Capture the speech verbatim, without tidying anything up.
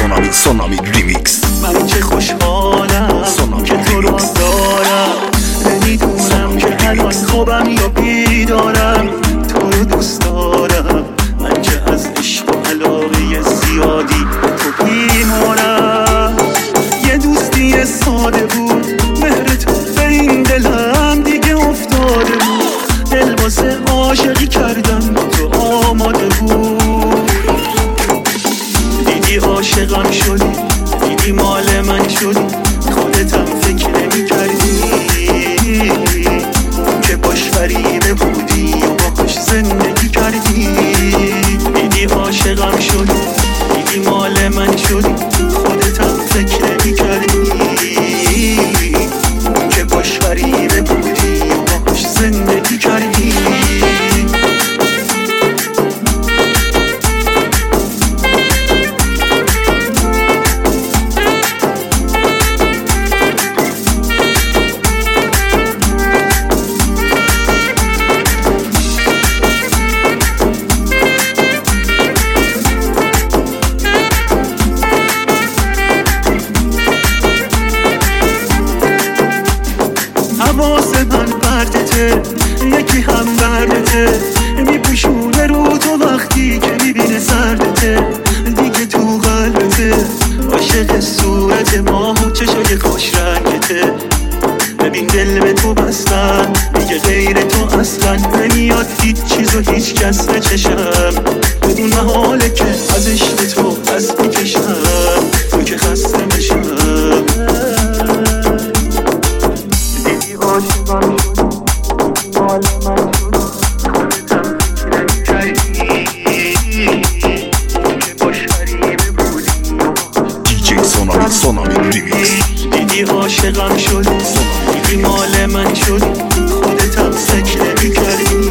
سونامی سونامی ریمیکس. من چه خوشحالم که تو رو دارم، نمیدونم که الان خوابم یا بیدارم. تو رو دوست دارم من که از عشق و علاقه زیادی تو بیمارم. یه دوستی ساده بود، مهر تو به این دلم دیگه افتاده بود. دل واسه عاشقی کردن با تو آماده بود. دیدی عاشقم شدی، دیدی مال من شدی، خودتم فکر نمی کردی که باش فریبه بودی و باهاش زندگی کردی. دیدی عاشقم شدی، دیدی مال من شدی، خودتم فکر نمی کردی که باش فریبه بودی و باهاش زندگی کردی. حواس من پرتته، یکی هم دردته، میپوشونه رو تو وقتی که میبینه سردته. دیگه تو قلبته عاشق صورت ماه و چشای خوش رنگته. ببین دل به تو بستن، دیگه غیر تو اصلا نمیاد هیچ چیز و هیچ کس به چشم. بدون محاله که از عشق تو دست میکشم، تو که خسته بشم. عاشقم شدی، مال من شدی، خودتم فکر نمی‌کردی که باش فریبه بودی. دیجی سونامی سونامی ریمیکس. دیدی عاشقم شدی، دیدی مال من شدی، خودتم فکر نمی‌کردی